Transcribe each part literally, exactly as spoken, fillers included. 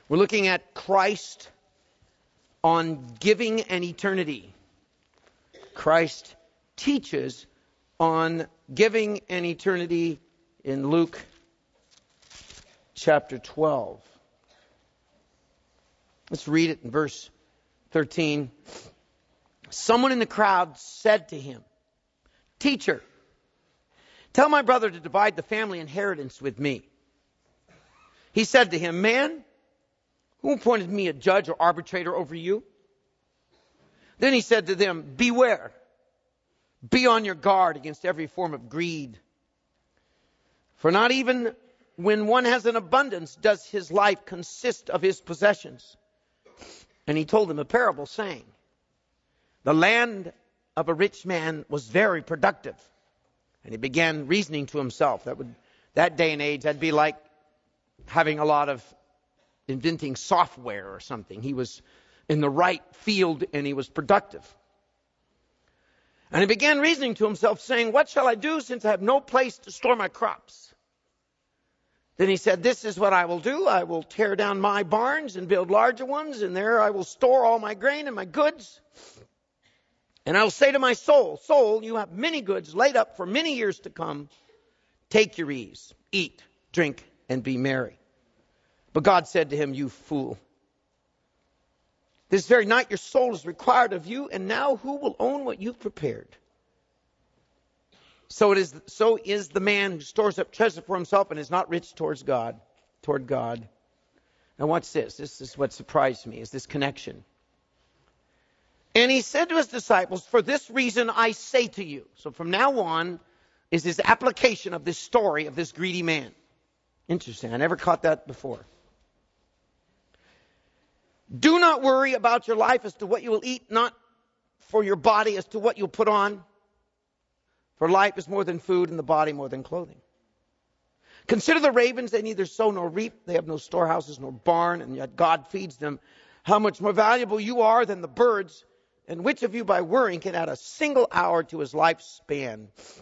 We're looking at Christ on giving and eternity. Christ teaches on giving and eternity in Luke chapter twelve. Let's read it in verse thirteen. Someone in the crowd said to him, "Teacher, tell my brother to divide the family inheritance with me." He said to him, "Man, who appointed me a judge or arbitrator over you?" Then he said to them, "Beware. Be on your guard against every form of greed. For not even when one has an abundance does his life consist of his possessions." And he told them a parable, saying, "The land of a rich man was very productive." And he began reasoning to himself. That would, that day and age, that'd be like having a lot of inventing software or something. He was in the right field and he was productive. And he began reasoning to himself, saying, "What shall I do, since I have no place to store my crops?" Then he said, "This is what I will do. I will tear down my barns and build larger ones, and there I will store all my grain and my goods. And I will say to my soul, 'Soul, you have many goods laid up for many years to come. Take your ease, eat, drink, and be merry.' But God said to him, 'You fool, this very night your soul is required of you, and now who will own what you've prepared?' So it is, so is the man who stores up treasure for himself and is not rich towards God, toward God." Now what's this? This is what surprised me, is this connection. "And he said to his disciples, 'For this reason I say to you.'" So from now on is this application of this story of this greedy man. Interesting. I never caught that before. "Do not worry about your life as to what you will eat, not for your body as to what you'll put on. For life is more than food, and the body more than clothing. Consider the ravens, they neither sow nor reap, they have no storehouses nor barn, and yet God feeds them. How much more valuable you are than the birds, and which of you by worrying can add a single hour to his lifespan?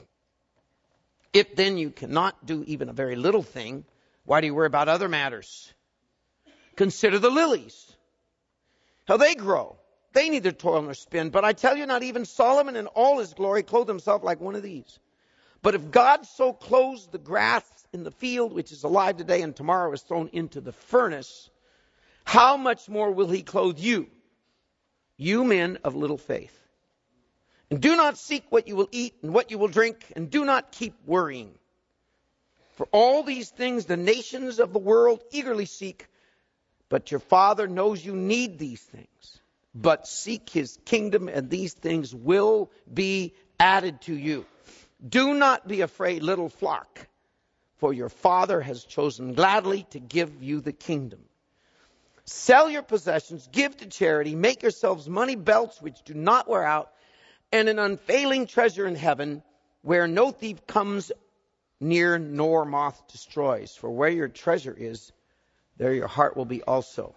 If then you cannot do even a very little thing, why do you worry about other matters? Consider the lilies, how they grow. They neither toil nor spin. But I tell you, not even Solomon in all his glory clothed himself like one of these. But if God so clothes the grass in the field, which is alive today and tomorrow is thrown into the furnace, how much more will he clothe you, you men of little faith? And do not seek what you will eat and what you will drink, and do not keep worrying. For all these things the nations of the world eagerly seek, but your Father knows you need these things. But seek his kingdom, and these things will be added to you. Do not be afraid, little flock, for your Father has chosen gladly to give you the kingdom. Sell your possessions, give to charity, make yourselves money belts which do not wear out, and an unfailing treasure in heaven, where no thief comes near nor moth destroys. For where your treasure is, there your heart will be also."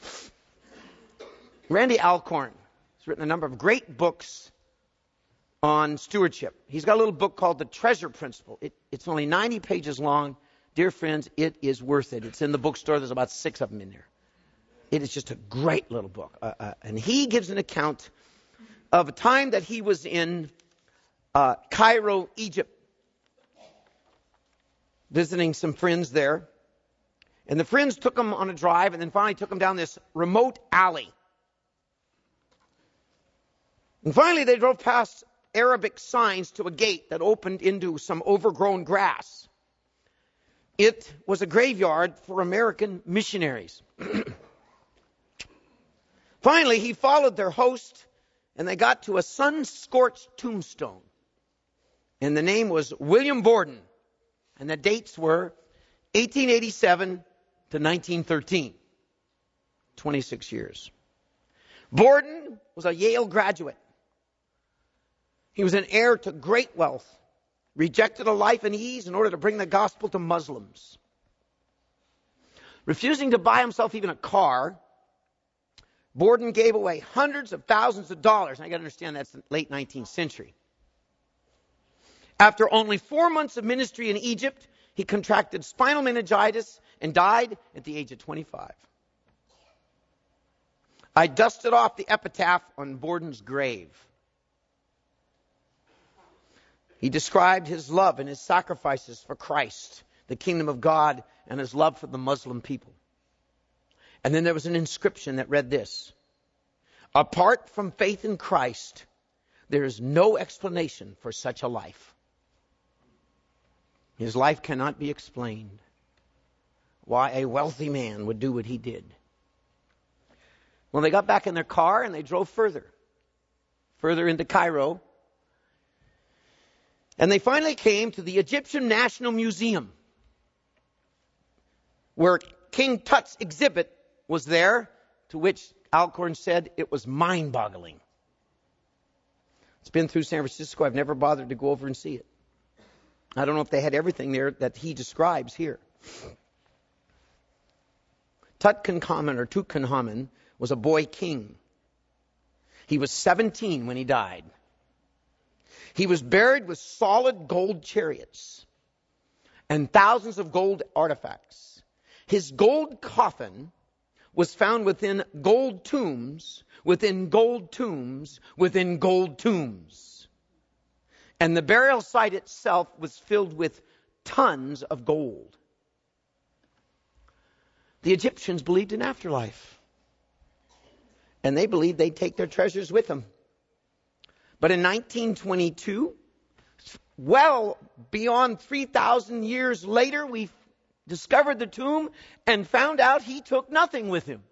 Randy Alcorn has written a number of great books on stewardship. He's got a little book called The Treasure Principle. It, it's only ninety pages long. Dear friends, it is worth it. It's in the bookstore. There's about six of them in there. It is just a great little book. Uh, uh, and he gives an account of a time that he was in uh, Cairo, Egypt, visiting some friends there. And the friends took him on a drive and then finally took him down this remote alley. And finally they drove past Arabic signs to a gate that opened into some overgrown grass. It was a graveyard for American missionaries. Finally, he followed their host, and they got to a sun-scorched tombstone. And the name was William Borden. And the dates were eighteen eighty-seven to nineteen thirteen. twenty-six years. Borden was a Yale graduate. He was an heir to great wealth, rejected a life in ease in order to bring the gospel to Muslims. Refusing to buy himself even a car, Borden gave away hundreds of thousands of dollars. I got to understand that's the late nineteenth century. After only four months of ministry in Egypt, he contracted spinal meningitis and died at the age of twenty-five. I dusted off the epitaph on Borden's grave. He described his love and his sacrifices for Christ, the kingdom of God, and his love for the Muslim people. And then there was an inscription that read this: apart from faith in Christ, there is no explanation for such a life. His life cannot be explained. Why a wealthy man would do what he did. Well, they got back in their car and they drove further, further into Cairo. And they finally came to the Egyptian National Museum, where King Tut's exhibit was there, to which Alcorn said it was mind-boggling. It's been through San Francisco. I've never bothered to go over and see it. I don't know if they had everything there that he describes here. Tutankhamun, or Tutankhamun, was a boy king. He was seventeen when he died. He was buried with solid gold chariots and thousands of gold artifacts. His gold coffin was found within gold tombs, within gold tombs, within gold tombs. And the burial site itself was filled with tons of gold. The Egyptians believed in afterlife. And they believed they'd take their treasures with them. But in nineteen twenty-two, well beyond three thousand years later, we discovered the tomb and found out he took nothing with him.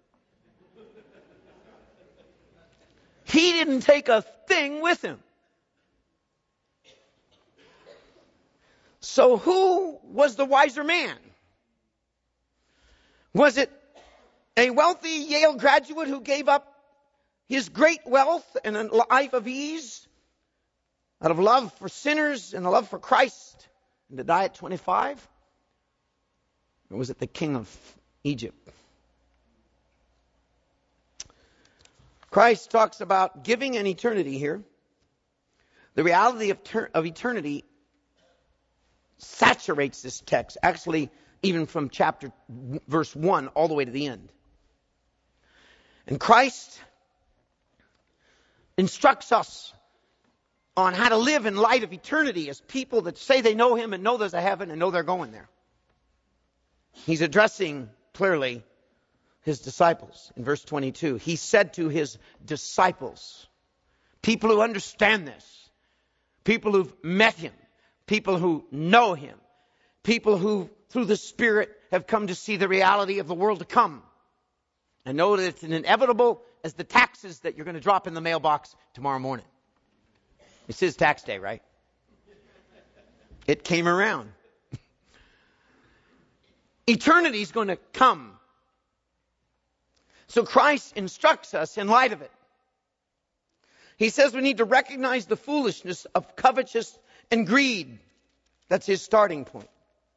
He didn't take a thing with him. So who was the wiser man? Was it a wealthy Yale graduate who gave up his great wealth and a life of ease out of love for sinners and a love for Christ, and to die at twenty-five? Or was it the king of Egypt? Christ talks about giving and eternity here. The reality of, ter- of eternity saturates this text, actually even from chapter verse one all the way to the end. And Christ instructs us on how to live in light of eternity as people that say they know him and know there's a heaven and know they're going there. He's addressing clearly his disciples in verse twenty-two. He said to his disciples, people who understand this, people who've met him, people who know him, people who through the Spirit have come to see the reality of the world to come, and know that it's an inevitable as the taxes that you're going to drop in the mailbox tomorrow morning. This is tax day, right? It came around. Eternity is going to come. So Christ instructs us in light of it. He says we need to recognize the foolishness of covetousness and greed. That's his starting point.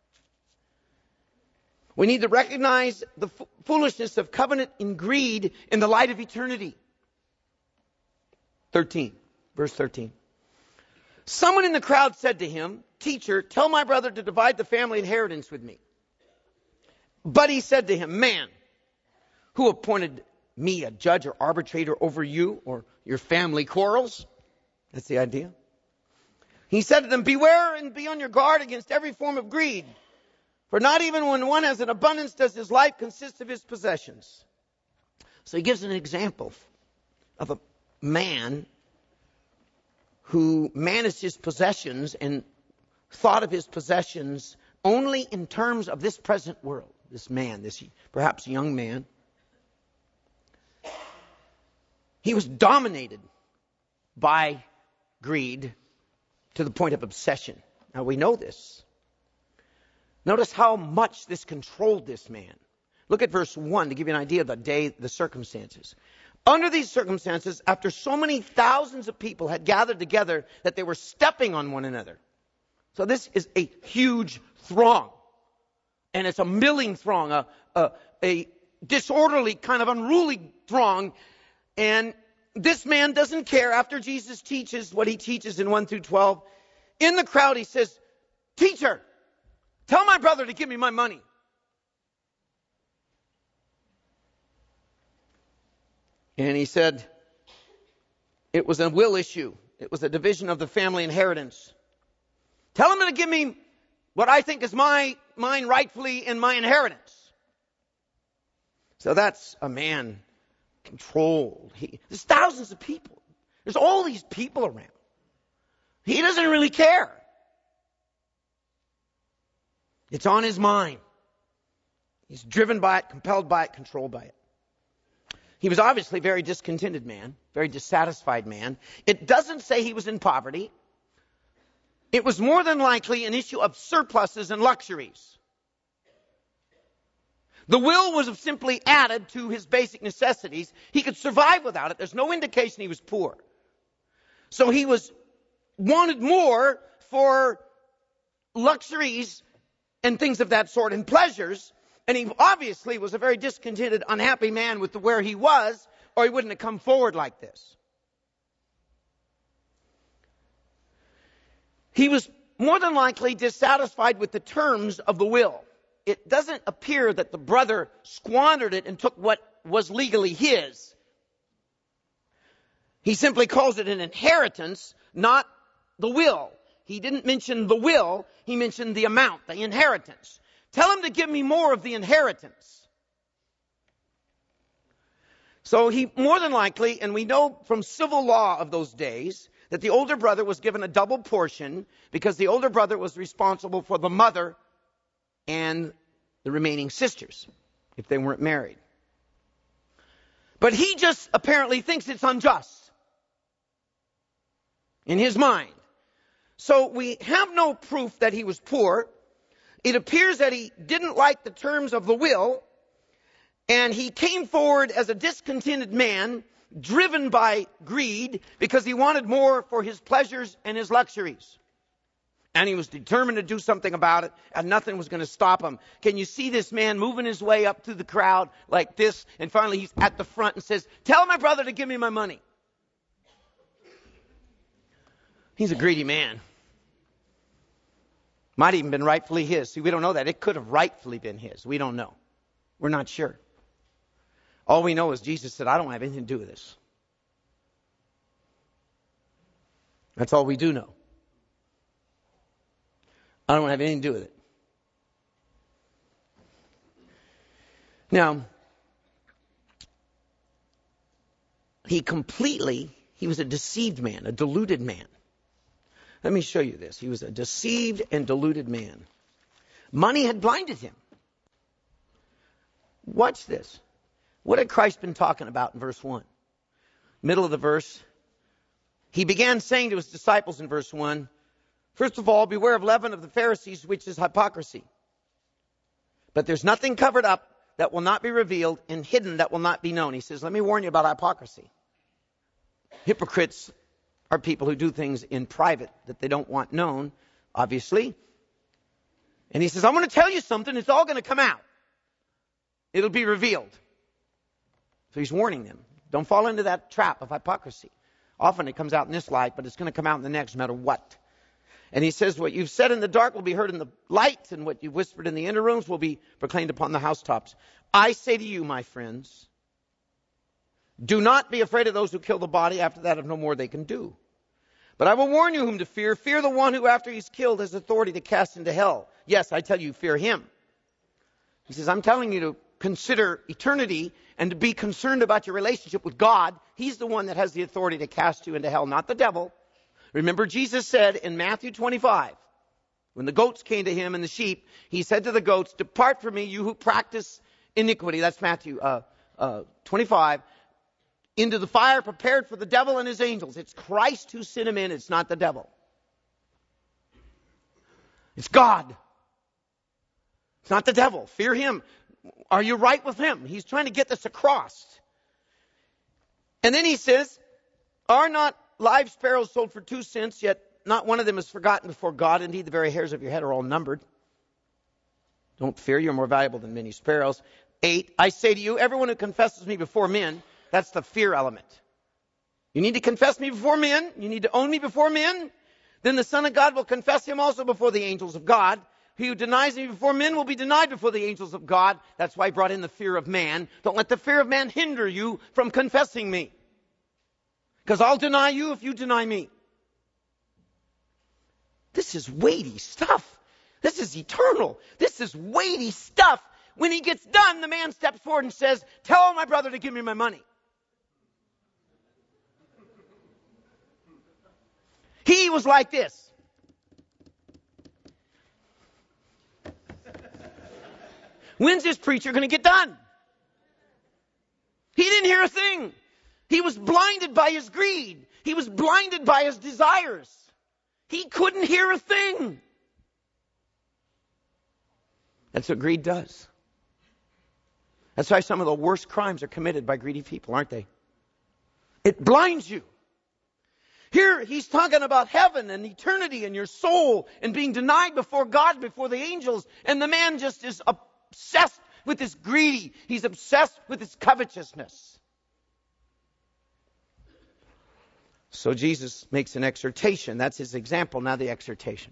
We need to recognize the f- foolishness of covenant and greed in the light of eternity. thirteen, verse thirteen. Someone in the crowd said to him, "Teacher, tell my brother to divide the family inheritance with me." But he said to him, "Man, who appointed me a judge or arbitrator over you or your family quarrels?" That's the idea. He said to them, "Beware and be on your guard against every form of greed. For not even when one has an abundance does his life consist of his possessions." So he gives an example of a man who managed his possessions and thought of his possessions only in terms of this present world. This man, this perhaps young man. He was dominated by greed to the point of obsession. Now we know this. Notice how much this controlled this man. Look at verse one to give you an idea of the day, the circumstances. Under these circumstances, after so many thousands of people had gathered together that they were stepping on one another. So this is a huge throng. And it's a milling throng, a, a, a disorderly, kind of unruly throng. And this man doesn't care after Jesus teaches what he teaches in one through twelve. In the crowd he says, "Teacher, tell my brother to give me my money." And he said it was a will issue. It was a division of the family inheritance. Tell him to give me what I think is my mine rightfully in my inheritance. So that's a man controlled. He, there's thousands of people. There's all these people around. He doesn't really care. It's on his mind. He's driven by it, compelled by it, controlled by it. He was obviously a very discontented man, very dissatisfied man. It doesn't say he was in poverty. It was more than likely an issue of surpluses and luxuries. The will was simply added to his basic necessities. He could survive without it. There's no indication he was poor. So he was wanted more for luxuries and things of that sort and pleasures. And he obviously was a very discontented, unhappy man with the, where he was, or he wouldn't have come forward like this. He was more than likely dissatisfied with the terms of the will. It doesn't appear that the brother squandered it and took what was legally his. He simply calls it an inheritance, not the will. He didn't mention the will, he mentioned the amount, the inheritance. Tell him to give me more of the inheritance. So he more than likely, and we know from civil law of those days, that the older brother was given a double portion because the older brother was responsible for the mother and the remaining sisters, if they weren't married. But he just apparently thinks it's unjust in his mind. So we have no proof that he was poor. It appears that he didn't like the terms of the will, and he came forward as a discontented man, driven by greed, because he wanted more for his pleasures and his luxuries. And he was determined to do something about it, and nothing was going to stop him. Can you see this man moving his way up through the crowd like this? And finally he's at the front and says, "Tell my brother to give me my money." He's a greedy man. Might even been rightfully his. See, we don't know that. It could have rightfully been his. We don't know. We're not sure. All we know is Jesus said, "I don't have anything to do with this." That's all we do know. I don't have anything to do with it. Now, he completely, he was a deceived man, a deluded man. Let me show you this. He was a deceived and deluded man. Money had blinded him. Watch this. What had Christ been talking about in verse one? Middle of the verse. He began saying to his disciples in verse one, "First of all, beware of leaven of the Pharisees, which is hypocrisy. But there's nothing covered up that will not be revealed, and hidden that will not be known." He says, let me warn you about hypocrisy. Hypocrites are people who do things in private that they don't want known, obviously. And he says, I'm going to tell you something. It's all going to come out. It'll be revealed. So he's warning them. Don't fall into that trap of hypocrisy. Often it comes out in this light, but it's going to come out in the next no matter what. And he says, what you've said in the dark will be heard in the light, and what you've whispered in the inner rooms will be proclaimed upon the housetops. I say to you, my friends, do not be afraid of those who kill the body. After that, have no more they can do. But I will warn you whom to fear. Fear the one who, after he's killed, has authority to cast into hell. Yes, I tell you, fear him. He says, I'm telling you to consider eternity and to be concerned about your relationship with God. He's the one that has the authority to cast you into hell, not the devil. Remember, Jesus said in Matthew twenty-five, when the goats came to him and the sheep, he said to the goats, depart from me, you who practice iniquity. That's Matthew uh, uh, twenty-five. Into the fire prepared for the devil and his angels. It's Christ who sent him in. It's not the devil. It's God. It's not the devil. Fear him. Are you right with him? He's trying to get this across. And then he says, are not live sparrows sold for two cents, yet not one of them is forgotten before God? Indeed, the very hairs of your head are all numbered. Don't fear, you're more valuable than many sparrows. Eight, I say to you, everyone who confesses me before men, that's the fear element. You need to confess me before men. You need to own me before men. Then the Son of God will confess him also before the angels of God. He who denies me before men will be denied before the angels of God. That's why I brought in the fear of man. Don't let the fear of man hinder you from confessing me. Because I'll deny you if you deny me. This is weighty stuff. This is eternal. This is weighty stuff. When he gets done, the man steps forward and says, tell my brother to give me my money. He was like this. When's this preacher going to get done? He didn't hear a thing. He was blinded by his greed. He was blinded by his desires. He couldn't hear a thing. That's what greed does. That's why some of the worst crimes are committed by greedy people, aren't they? It blinds you. Here he's talking about heaven and eternity and your soul and being denied before God, before the angels. And the man just is obsessed with his greedy. He's obsessed with his covetousness. So Jesus makes an exhortation. That's his example, now the exhortation.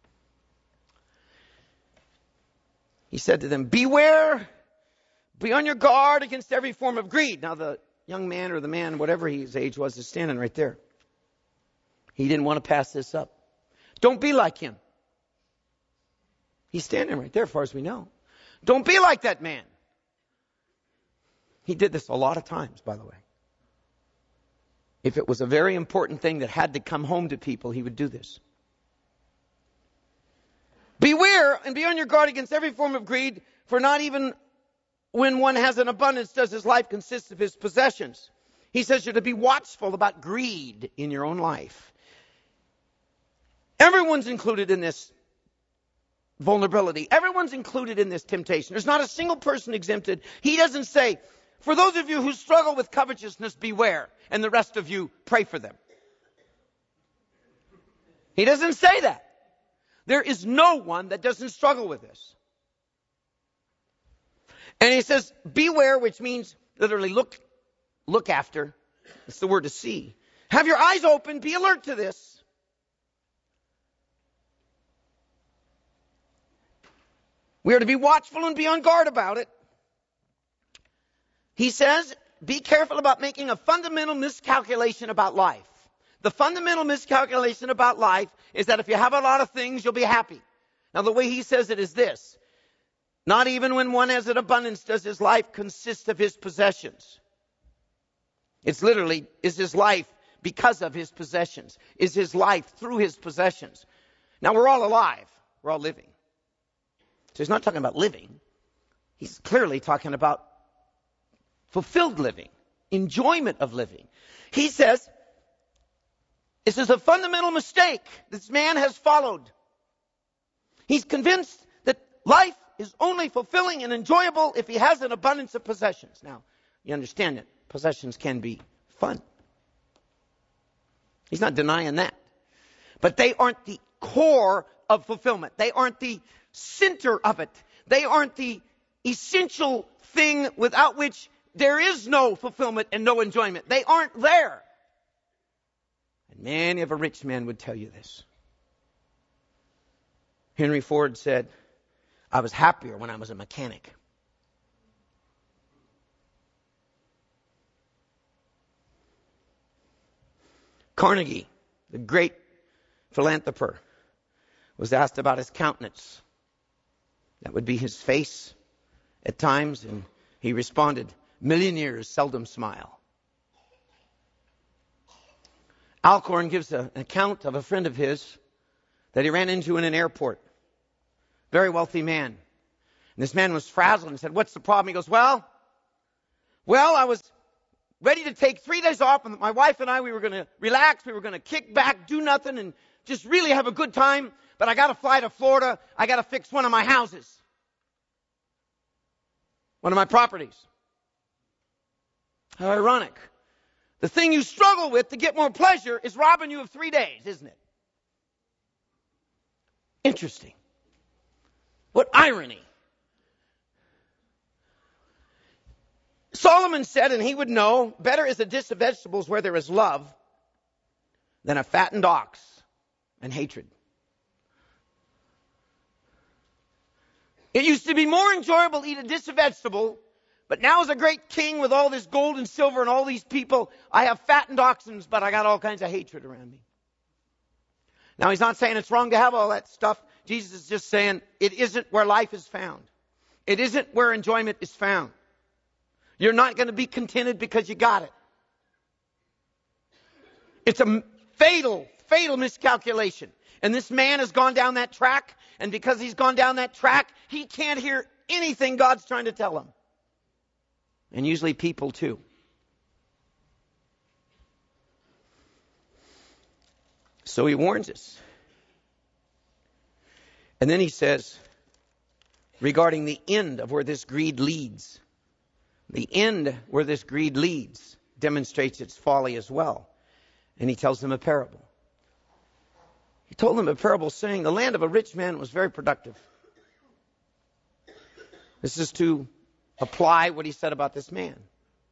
He said to them, beware, be on your guard against every form of greed. Now the young man or the man, whatever his age was, is standing right there. He didn't want to pass this up. Don't be like him. He's standing right there as far as we know. Don't be like that man. He did this a lot of times, by the way. If it was a very important thing that had to come home to people, he would do this. Beware and be on your guard against every form of greed, for not even when one has an abundance does his life consist of his possessions. He says you're to be watchful about greed in your own life. Everyone's included in this vulnerability. Everyone's included in this temptation. There's not a single person exempted. He doesn't say, for those of you who struggle with covetousness, beware, and the rest of you, pray for them. He doesn't say that. There is no one that doesn't struggle with this. And he says, beware, which means literally look, look after. It's the word to see. Have your eyes open, be alert to this. We are to be watchful and be on guard about it. He says, be careful about making a fundamental miscalculation about life. The fundamental miscalculation about life is that if you have a lot of things, you'll be happy. Now, the way he says it is this. Not even when one has an abundance does his life consist of his possessions. It's literally, is his life because of his possessions? Is his life through his possessions? Now, we're all alive. We're all living. So he's not talking about living. He's clearly talking about fulfilled living, enjoyment of living. He says, this is a fundamental mistake this man has followed. He's convinced that life is only fulfilling and enjoyable if he has an abundance of possessions. Now, you understand that possessions can be fun. He's not denying that. But they aren't the core of fulfillment. They aren't the center of it. They aren't the essential thing without which there is no fulfillment and no enjoyment. They aren't there. And many of a rich man would tell you this. Henry Ford said, I was happier when I was a mechanic. Carnegie, the great philanthropist, was asked about his countenance. That would be his face at times, and he responded, millionaires seldom smile. Alcorn gives a, an account of a friend of his that he ran into in an airport. Very wealthy man. And this man was frazzled and said, what's the problem? He goes, well, well, I was ready to take three days off, and my wife and I, we were going to relax, we were going to kick back, do nothing, and just really have a good time. But I got to fly to Florida. I got to fix one of my houses. One of my properties. How ironic. The thing you struggle with to get more pleasure is robbing you of three days, isn't it? Interesting. What irony. Solomon said, and he would know, better is a dish of vegetables where there is love than a fattened ox and hatred. It used to be more enjoyable to eat a dish of vegetable, but now as a great king with all this gold and silver and all these people, I have fattened oxen, but I got all kinds of hatred around me. Now he's not saying it's wrong to have all that stuff. Jesus is just saying it isn't where life is found. It isn't where enjoyment is found. You're not going to be contented because you got it. It's a fatal, fatal miscalculation. And this man has gone down that track, and because he's gone down that track, he can't hear anything God's trying to tell him. And usually people too. So he warns us. And then he says, regarding the end of where this greed leads, the end where this greed leads demonstrates its folly as well. And he tells them a parable. He told them a parable saying the land of a rich man was very productive. This is to apply what he said about this man.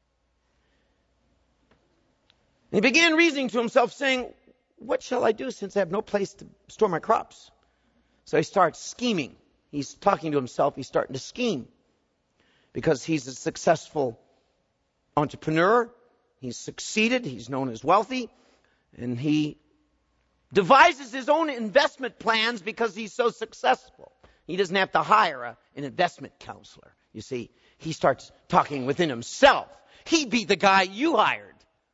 And he began reasoning to himself saying, what shall I do since I have no place to store my crops? So he starts scheming. He's talking to himself. He's starting to scheme. Because he's a successful entrepreneur. He's succeeded. He's known as wealthy. And he devises his own investment plans because he's so successful. He doesn't have to hire a, an investment counselor. You see, he starts talking within himself. He'd be the guy you hired.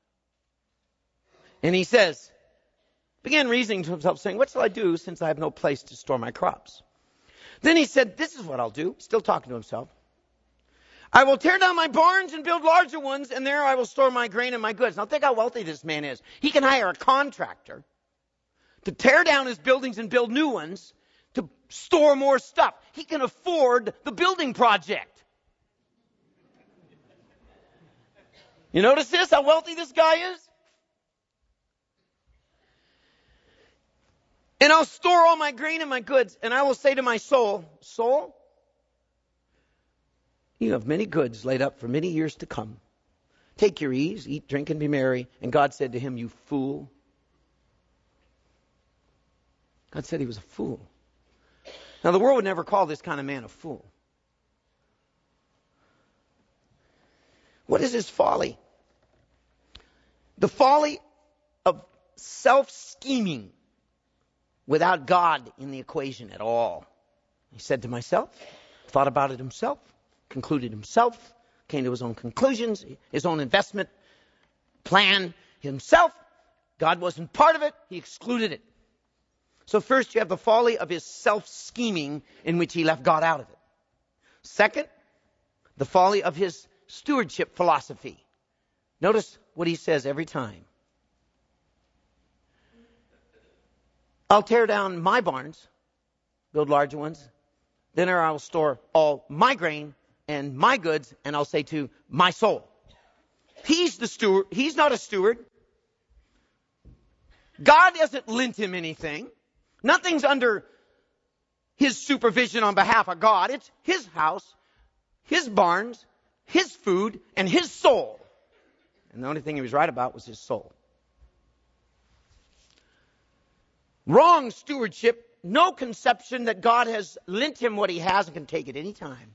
And he says, began reasoning to himself, saying, what shall I do since I have no place to store my crops? Then he said, this is what I'll do. Still talking to himself. I will tear down my barns and build larger ones, and there I will store my grain and my goods. Now think how wealthy this man is. He can hire a contractor to tear down his buildings and build new ones to store more stuff. He can afford the building project. You notice this, how wealthy this guy is? And I'll store all my grain and my goods, and I will say to my soul, soul, you have many goods laid up for many years to come. Take your ease, eat, drink, and be merry. And God said to him, you fool. God said he was a fool. Now the world would never call this kind of man a fool. What is his folly? The folly of self-scheming without God in the equation at all. He said to myself, thought about it himself, concluded himself, came to his own conclusions, his own investment plan himself. God wasn't part of it. He excluded it. So first you have the folly of his self-scheming in which he left God out of it. Second, the folly of his stewardship philosophy. Notice what he says every time. I'll tear down my barns, build larger ones. Then I will store all my grain and my goods, and I'll say to my soul. He's the steward. He's not a steward. God hasn't lent him anything. Nothing's under his supervision on behalf of God. It's his house, his barns, his food, and his soul. And the only thing he was right about was his soul. Wrong stewardship, no conception that God has lent him what he has and can take it any time.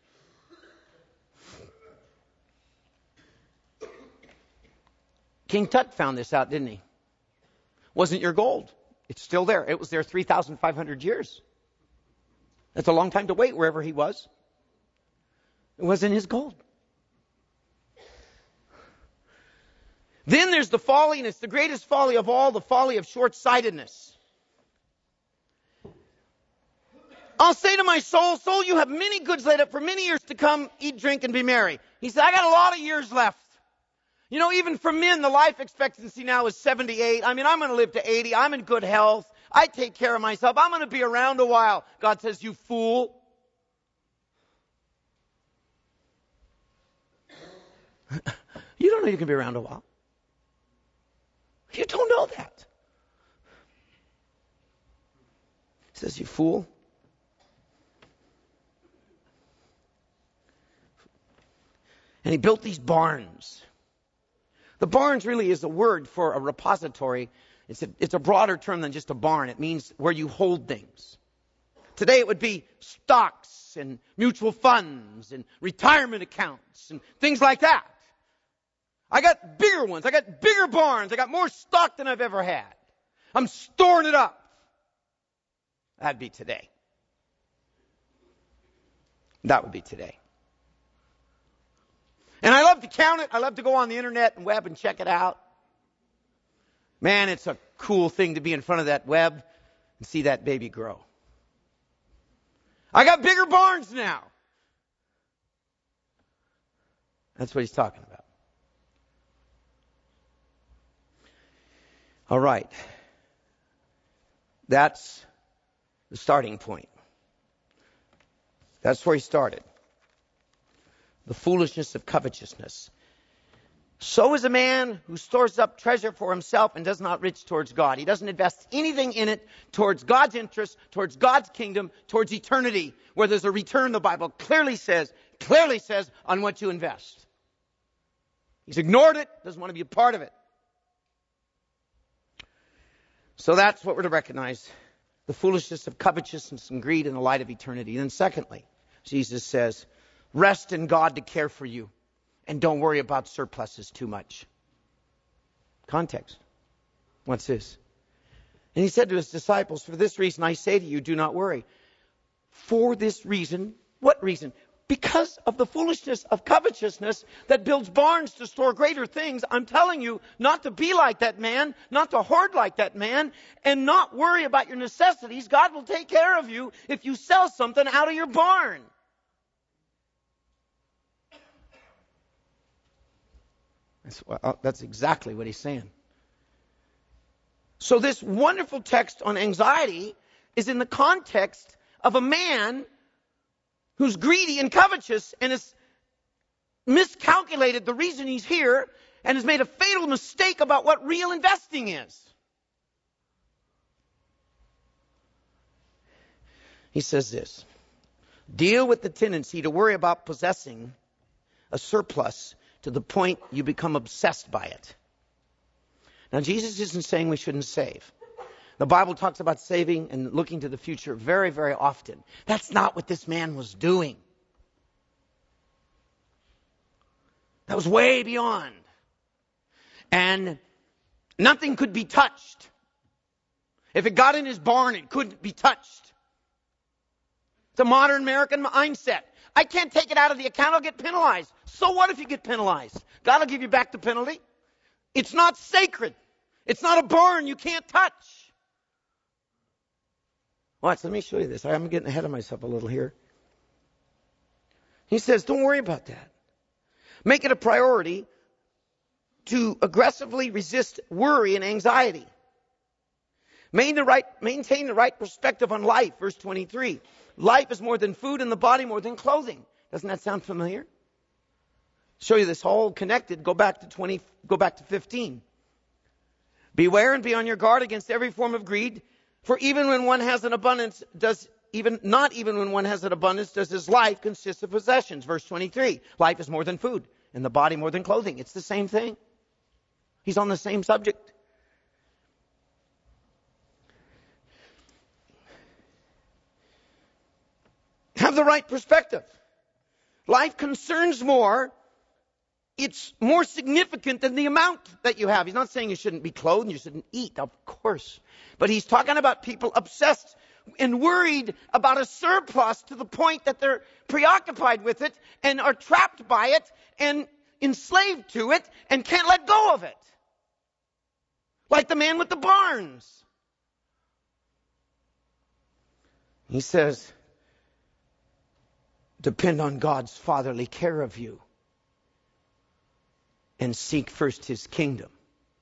King Tut found this out, didn't he? Wasn't your gold. It's still there. It was there three thousand five hundred years. That's a long time to wait wherever he was. It wasn't his gold. Then there's the folly, and it's the greatest folly of all, the folly of short-sightedness. I'll say to my soul, soul, you have many goods laid up for many years to come. Eat, drink, and be merry. He said, I got a lot of years left. You know, even for men, the life expectancy now is seventy-eight. I mean, I'm going to live to eighty. I'm in good health. I take care of myself. I'm going to be around a while. God says, you fool. You don't know you can be around a while. You don't know that. He says, you fool. And he built these barns. The barns really is a word for a repository. It's a, it's a broader term than just a barn. It means where you hold things. Today it would be stocks and mutual funds and retirement accounts and things like that. I got bigger ones. I got bigger barns. I got more stock than I've ever had. I'm storing it up. That'd be today. That would be today. And I love to count it. I love to go on the internet and web and check it out. Man, it's a cool thing to be in front of that web and see that baby grow. I got bigger barns now. That's what he's talking about. All right. That's the starting point. That's where he started. The foolishness of covetousness. So is a man who stores up treasure for himself and does not rich towards God. He doesn't invest anything in it towards God's interest, towards God's kingdom, towards eternity, where there's a return, the Bible clearly says, clearly says on what you invest. He's ignored it, doesn't want to be a part of it. So that's what we're to recognize. The foolishness of covetousness and greed in the light of eternity. And then secondly, Jesus says, rest in God to care for you. And don't worry about surpluses too much. Context. What's this? And he said to his disciples, for this reason I say to you, do not worry. For this reason, what reason? Because of the foolishness of covetousness that builds barns to store greater things. I'm telling you not to be like that man, not to hoard like that man, and not worry about your necessities. God will take care of you if you sell something out of your barn. That's, well, that's exactly what he's saying. So this wonderful text on anxiety is in the context of a man who's greedy and covetous and has miscalculated the reason he's here and has made a fatal mistake about what real investing is. He says this, deal with the tendency to worry about possessing a surplus to the point you become obsessed by it. Now, Jesus isn't saying we shouldn't save. The Bible talks about saving and looking to the future very, very often. That's not what this man was doing. That was way beyond. And nothing could be touched. If it got in his barn, it couldn't be touched. It's a modern American mindset. I can't take it out of the account, I'll get penalized. So what if you get penalized? God will give you back the penalty. It's not sacred. It's not a barn you can't touch. Watch, let me show you this. I'm getting ahead of myself a little here. He says, don't worry about that. Make it a priority to aggressively resist worry and anxiety. Maintain the right, maintain the right perspective on life, verse twenty-three. Life is more than food and the body more than clothing. Doesn't that sound familiar? Show you this all connected. Go back to twenty, go back to fifteen. Beware and be on your guard against every form of greed, for even when one has an abundance, does even not even when one has an abundance, does his life consist of possessions. Verse twenty-three. Life is more than food and the body more than clothing. It's the same thing. He's on the same subject. Have the right perspective. Life concerns more. It's more significant than the amount that you have. He's not saying you shouldn't be clothed and you shouldn't eat, of course. But he's talking about people obsessed and worried about a surplus to the point that they're preoccupied with it and are trapped by it and enslaved to it and can't let go of it. Like the man with the barns. He says, depend on God's fatherly care of you and seek first his kingdom.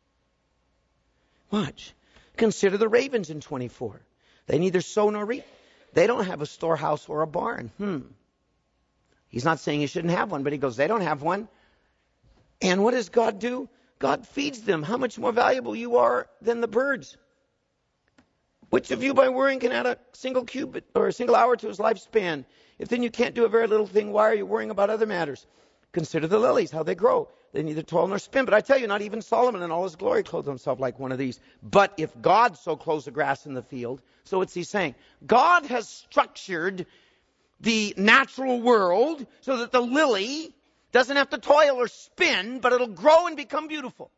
Watch. Consider the ravens in twenty-four. They neither sow nor reap. They don't have a storehouse or a barn. Hmm. He's not saying you shouldn't have one, but he goes, they don't have one. And what does God do? God feeds them. How much more valuable you are than the birds? Which of you by worrying can add a single cubit or a single hour to his lifespan? If then you can't do a very little thing, why are you worrying about other matters? Consider the lilies, how they grow. they neither toil nor spin. But I tell you, not even Solomon in all his glory clothed himself like one of these. But if God so clothes the grass in the field, so what's he saying? God has structured the natural world so that the lily doesn't have to toil or spin, but it'll grow and become beautiful.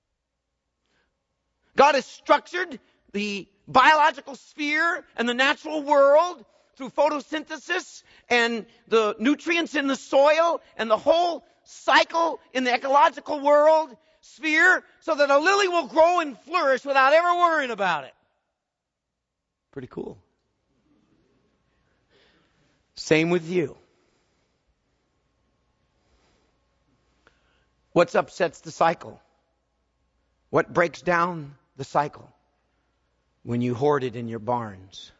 God has structured the biological sphere and the natural world through photosynthesis and the nutrients in the soil and the whole cycle in the ecological world sphere so that a lily will grow and flourish without ever worrying about it. Pretty cool. Same with you. What upsets the cycle? What breaks down the cycle? When you hoard it in your barns.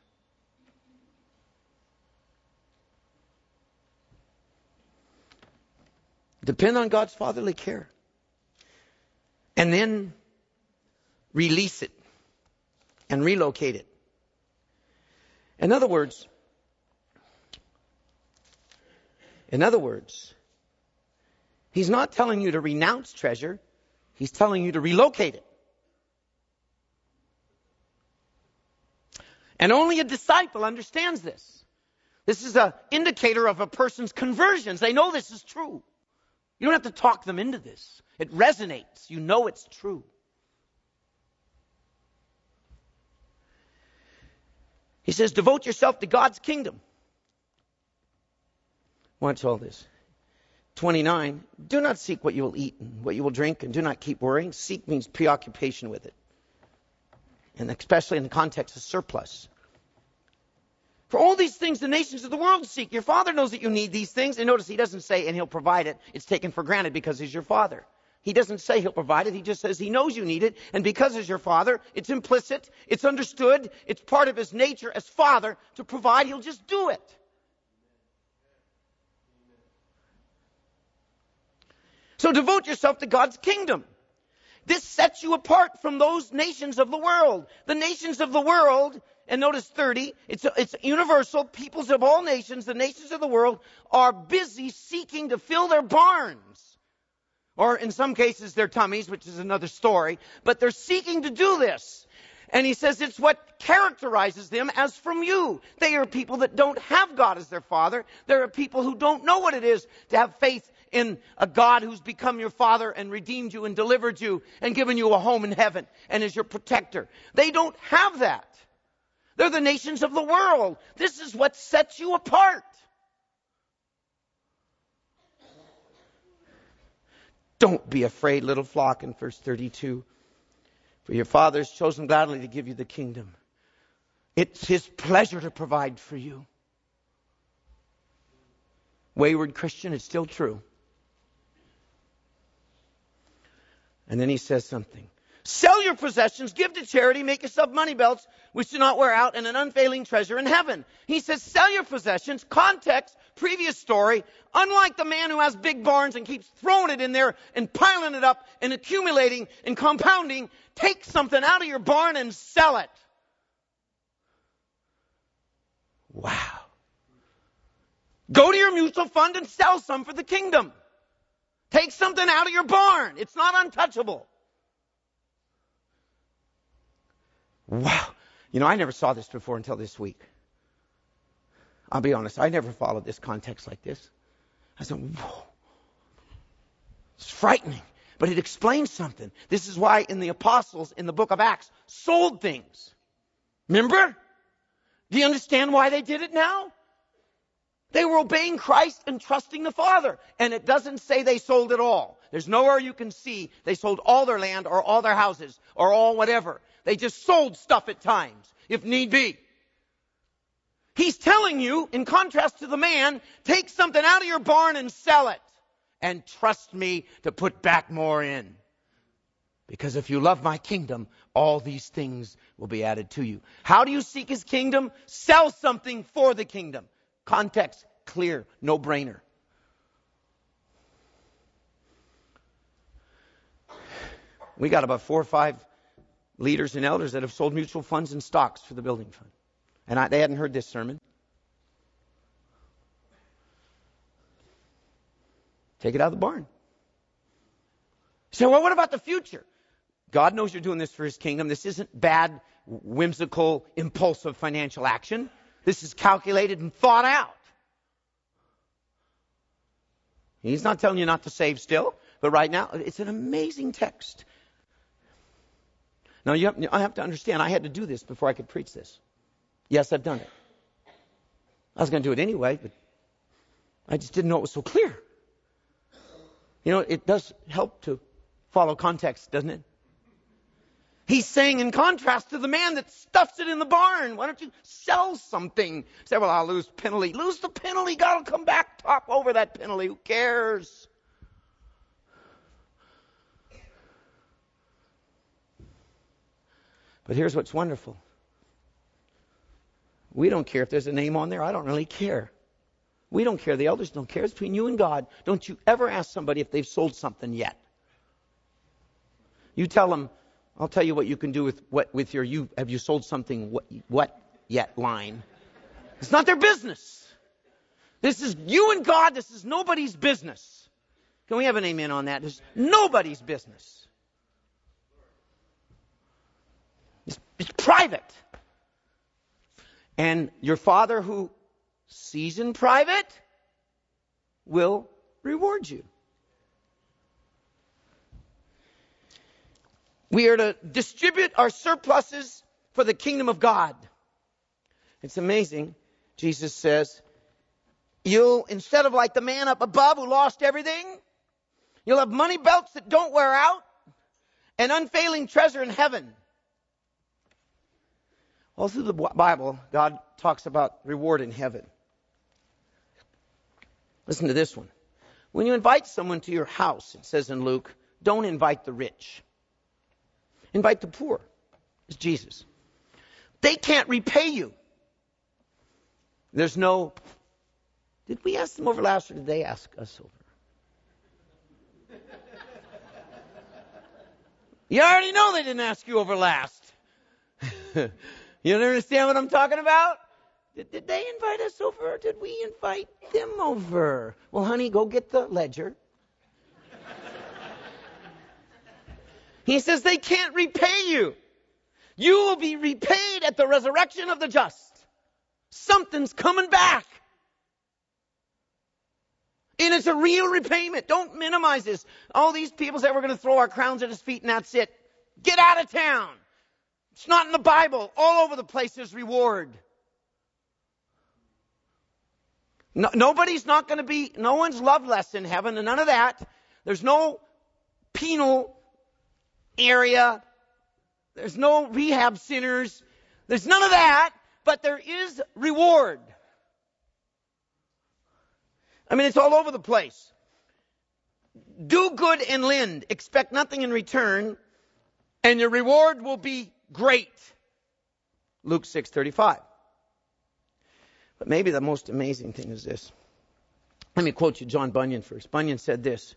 Depend on God's fatherly care. And then release it and relocate it. In other words, in other words, He's not telling you to renounce treasure. He's telling you to relocate it. And only a disciple understands this. This is an indicator of a person's conversions. They know this is true. You don't have to talk them into this. It resonates. You know it's true. He says, devote yourself to God's kingdom. Watch all this. twenty-nine, do not seek what you will eat and what you will drink, and do not keep worrying. Seek means preoccupation with it. And especially in the context of surplus. For all these things the nations of the world seek. Your Father knows that you need these things. And notice He doesn't say, and He'll provide it. It's taken for granted because He's your Father. He doesn't say He'll provide it. He just says He knows you need it. And because He's your Father, it's implicit, it's understood, it's part of His nature as Father to provide. He'll just do it. So devote yourself to God's kingdom. This sets you apart from those nations of the world. The nations of the world, and notice thirty, it's, it's universal. Peoples of all nations, the nations of the world, are busy seeking to fill their barns. Or in some cases their tummies, which is another story. But they're seeking to do this. And he says it's what characterizes them as from you. They are people that don't have God as their Father. There are people who don't know what it is to have faith in a God who's become your Father and redeemed you and delivered you and given you a home in heaven and is your protector. They don't have that. They're the nations of the world. This is what sets you apart. Don't be afraid, little flock, in verse thirty-two. For your Father has chosen gladly to give you the kingdom. It's His pleasure to provide for you. Wayward Christian, it's still true. And then he says something. Sell your possessions, give to charity, make yourself money belts which do not wear out, and an unfailing treasure in heaven. He says, sell your possessions. Context, previous story. Unlike the man who has big barns and keeps throwing it in there and piling it up and accumulating and compounding, take something out of your barn and sell it. Wow. Go to your mutual fund and sell some for the kingdom. Take something out of your barn. It's not untouchable. Wow. You know, I never saw this before until this week. I'll be honest, I never followed this context like this. I said, whoa. It's frightening. But it explains something. This is why in the apostles, in the book of Acts, sold things. Remember? Do you understand why they did it now? They were obeying Christ and trusting the Father. And it doesn't say they sold it all. There's nowhere you can see they sold all their land or all their houses or all whatever. They just sold stuff at times, if need be. He's telling you, in contrast to the man, take something out of your barn and sell it. And trust me to put back more in. Because if you love my kingdom, all these things will be added to you. How do you seek His kingdom? Sell something for the kingdom. Context, clear, no-brainer. We got about four or five leaders and elders that have sold mutual funds and stocks for the building fund. And I, they hadn't heard this sermon. Take it out of the barn. So, well, what about the future? God knows you're doing this for his kingdom. This isn't bad, whimsical, impulsive financial action. This is calculated and thought out. He's not telling you not to save still, but right now, it's an amazing text. Now, you have, I have to understand, I had to do this before I could preach this. Yes, I've done it. I was going to do it anyway, but I just didn't know it was so clear. You know, it does help to follow context, doesn't it? He's saying in contrast to the man that stuffs it in the barn, why don't you sell something? Say, well, I'll lose penalty. Lose the penalty. God will come back, top over that penalty. Who cares? But here's what's wonderful. We don't care if there's a name on there. I don't really care. We don't care. The elders don't care. It's between you and God. Don't you ever ask somebody if they've sold something yet. You tell them, I'll tell you what you can do with what with your you have you sold something what, what yet line. It's not their business. This is you and God. This is nobody's business. Can we have an amen on that? It's nobody's business. It's, it's private. And your Father who sees in private will reward you. We are to distribute our surpluses for the kingdom of God. It's amazing. Jesus says, you'll, instead of like the man up above who lost everything, you'll have money belts that don't wear out and unfailing treasure in heaven. All through the Bible, God talks about reward in heaven. Listen to this one. When you invite someone to your house, it says in Luke, don't invite the rich. Invite the poor. It's Jesus. They can't repay you. There's no, did we ask them over last or did they ask us over? You already know they didn't ask you over last. You don't understand what I'm talking about? Did, did they invite us over or did we invite them over? Well, honey, go get the ledger. He says they can't repay you. You will be repaid at the resurrection of the just. Something's coming back. And it's a real repayment. Don't minimize this. All these people say we're going to throw our crowns at his feet and that's it. Get out of town. It's not in the Bible. All over the place there's reward. No, nobody's not going to be, no one's loved less in heaven and none of that. There's no penal area. There's no rehab centers. There's none of that, but there is reward. I mean, it's all over the place. Do good and lend. Expect nothing in return, and your reward will be great. Luke six thirty-five. But maybe the most amazing thing is this. Let me quote you John Bunyan first. Bunyan said this.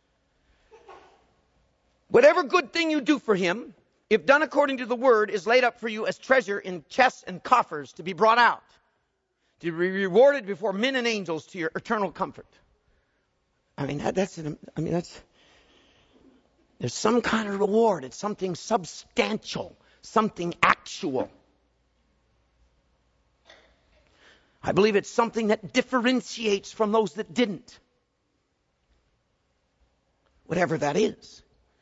Whatever good thing you do for him, if done according to the word, is laid up for you as treasure in chests and coffers to be brought out, to be rewarded before men and angels to your eternal comfort. I mean, that, that's, an, I mean, that's, there's some kind of reward. It's something substantial, something actual. I believe it's something that differentiates from those that didn't. Whatever that is.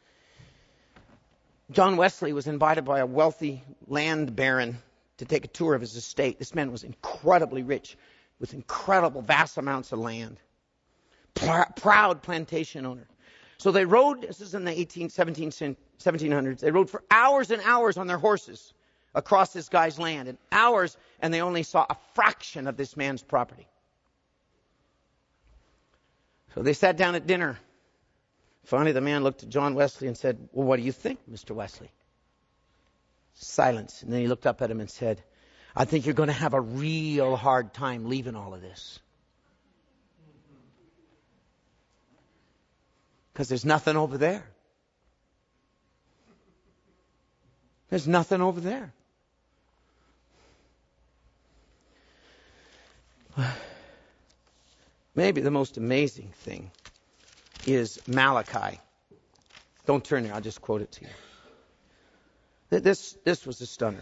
John Wesley was invited by a wealthy land baron to take a tour of his estate. This man was incredibly rich with incredible vast amounts of land. Pr- proud plantation owner. So they rode, this is in the eighteen, seventeen, seventeen hundreds, they rode for hours and hours on their horses across this guy's land. And hours, and they only saw a fraction of this man's property. So they sat down at dinner. Finally, the man looked at John Wesley and said, well, what do you think, Mister Wesley? Silence. And then he looked up at him and said, I think you're going to have a real hard time leaving all of this. Because there's nothing over there. There's nothing over there. Maybe the most amazing thing is Malachi. Don't turn there. I'll just quote it to you. This, this was a stunner.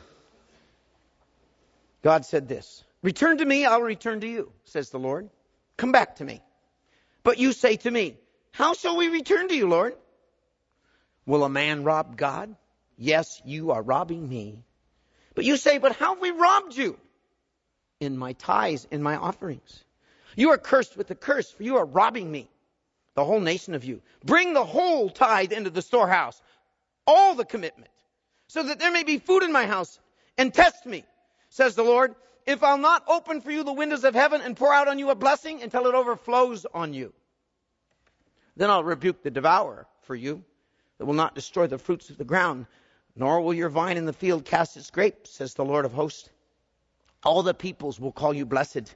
God said this, return to me, I'll return to you, says the Lord. Come back to me. But you say to me, how shall we return to you, Lord? Will a man rob God? Yes, you are robbing me. But you say, but how have we robbed you? In my tithes, in my offerings. You are cursed with a curse, for you are robbing me, the whole nation of you. Bring the whole tithe into the storehouse, all the commitment, so that there may be food in my house, and test me, says the Lord, if I'll not open for you the windows of heaven and pour out on you a blessing until it overflows on you. Then I'll rebuke the devourer for you, that will not destroy the fruits of the ground, nor will your vine in the field cast its grapes, says the Lord of hosts. All the peoples will call you blessed.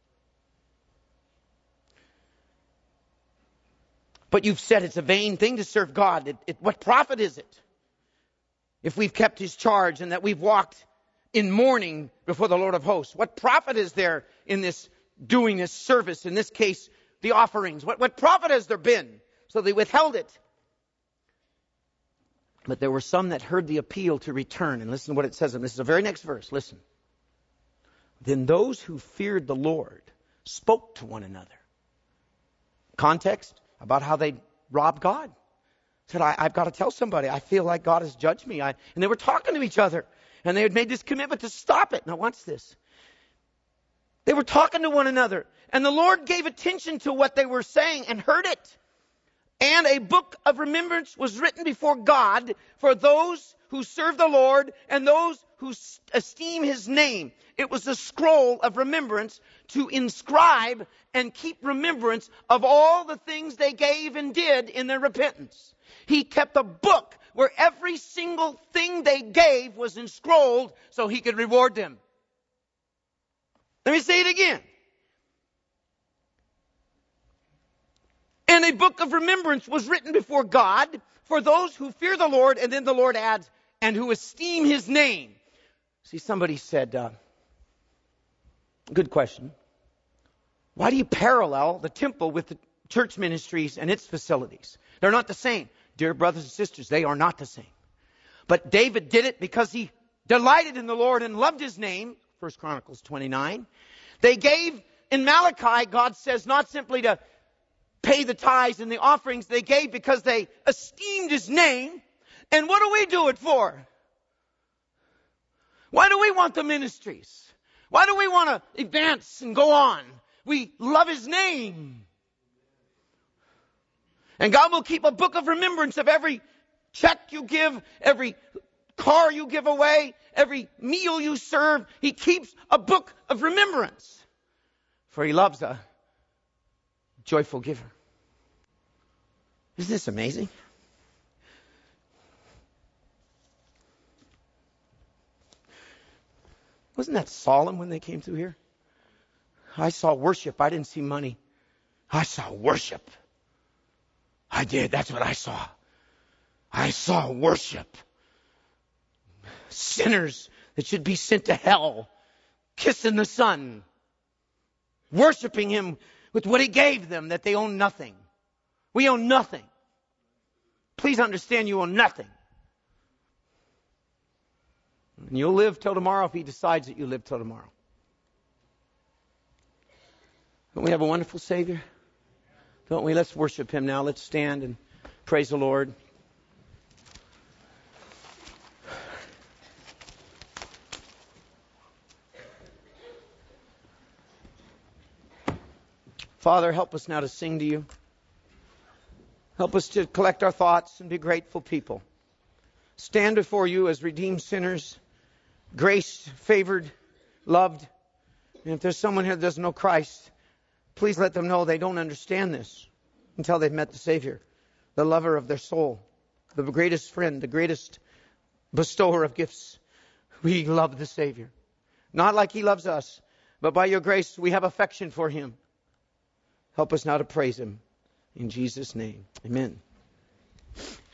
But you've said it's a vain thing to serve God. It, it, what profit is it if we've kept his charge and that we've walked in mourning before the Lord of hosts? What profit is there in this doing this service? In this case, the offerings. What, what profit has there been? So they withheld it. But there were some that heard the appeal to return. And listen to what it says. And this is the very next verse. Listen. Then those who feared the Lord spoke to one another. Context about how they robbed God. Said, I, I've got to tell somebody. I feel like God has judged me. I, and they were talking to each other. And they had made this commitment to stop it. Now watch this. They were talking to one another. And the Lord gave attention to what they were saying and heard it. And a book of remembrance was written before God for those who serve the Lord and those who esteem his name. It was a scroll of remembrance to inscribe and keep remembrance of all the things they gave and did in their repentance. He kept a book where every single thing they gave was enscrolled so he could reward them. Let me say it again. And a book of remembrance was written before God for those who fear the Lord, and then the Lord adds, and who esteem his name. See, somebody said, uh, good question. Why do you parallel the temple with the church ministries and its facilities? They're not the same. Dear brothers and sisters, they are not the same. But David did it because he delighted in the Lord and loved his name. First Chronicles twenty-nine. They gave in Malachi, God says, not simply to pay the tithes and the offerings. They gave because they esteemed his name. And what do we do it for? Why do we want the ministries? Why do we want to advance and go on? We love his name. And God will keep a book of remembrance of every check you give, every car you give away, every meal you serve. He keeps a book of remembrance. For he loves a joyful giver. Isn't this amazing? Wasn't that solemn when they came through here? I saw worship. I didn't see money. I saw worship. I did. That's what I saw. I saw worship. Sinners that should be sent to hell, kissing the Son, worshiping him with what he gave them, that they own nothing. We own nothing. Please understand, you own nothing. And you'll live till tomorrow if he decides that you live till tomorrow. Don't we have a wonderful Savior? Don't we? Let's worship him now. Let's stand and praise the Lord. Father, help us now to sing to you. Help us to collect our thoughts and be grateful people. Stand before you as redeemed sinners, graced, favored, loved. And if there's someone here that doesn't know Christ, please let them know they don't understand this until they've met the Savior, the lover of their soul, the greatest friend, the greatest bestower of gifts. We love the Savior. Not like he loves us, but by your grace we have affection for him. Help us now to praise him. In Jesus' name, amen.